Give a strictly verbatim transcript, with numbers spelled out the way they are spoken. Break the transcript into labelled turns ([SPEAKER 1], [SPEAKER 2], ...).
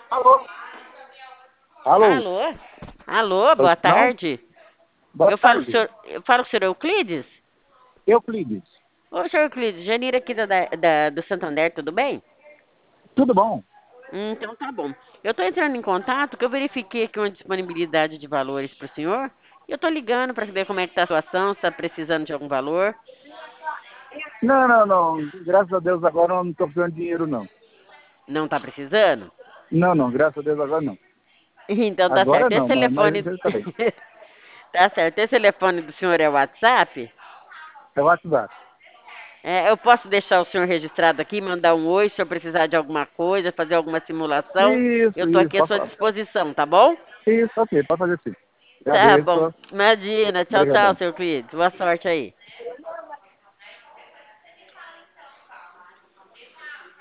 [SPEAKER 1] Alô? Alô?
[SPEAKER 2] Alô? Alô, boa
[SPEAKER 1] Não?
[SPEAKER 2] tarde.
[SPEAKER 1] Boa
[SPEAKER 2] Eu falo com o
[SPEAKER 1] tarde.
[SPEAKER 2] senhor, eu falo com o senhor Euclides?
[SPEAKER 1] Euclides.
[SPEAKER 2] Ô, senhor Euclides, Janira aqui da, da- da- do Santander, tudo bem?
[SPEAKER 1] Tudo bom?
[SPEAKER 2] Hum, então tá bom. Eu tô entrando em contato que eu verifiquei aqui uma disponibilidade de valores para o senhor. E eu tô ligando para saber como é que tá a situação, se tá precisando de algum valor.
[SPEAKER 1] Não, não, não. Graças a Deus agora eu não estou precisando de dinheiro, não.
[SPEAKER 2] Não tá precisando?
[SPEAKER 1] Não, não. Graças a Deus agora não.
[SPEAKER 2] Então tá
[SPEAKER 1] Agora
[SPEAKER 2] certo. Esse
[SPEAKER 1] não, mas mais
[SPEAKER 2] telefone.
[SPEAKER 1] adiante também.
[SPEAKER 2] Tá certo. Esse telefone do senhor é o WhatsApp?
[SPEAKER 1] É o WhatsApp.
[SPEAKER 2] É, eu posso deixar o senhor registrado aqui, mandar um oi se eu precisar de alguma coisa, fazer alguma simulação. Eu
[SPEAKER 1] Isso,
[SPEAKER 2] estou
[SPEAKER 1] isso.
[SPEAKER 2] aqui à
[SPEAKER 1] Pode
[SPEAKER 2] sua
[SPEAKER 1] falar.
[SPEAKER 2] disposição, tá bom?
[SPEAKER 1] Isso, ok. Pode fazer sim.
[SPEAKER 2] Tá bom.
[SPEAKER 1] Agradeço.
[SPEAKER 2] Imagina. Tchau, tchau,
[SPEAKER 1] Obrigadão.
[SPEAKER 2] seu Cleiton. Boa sorte aí.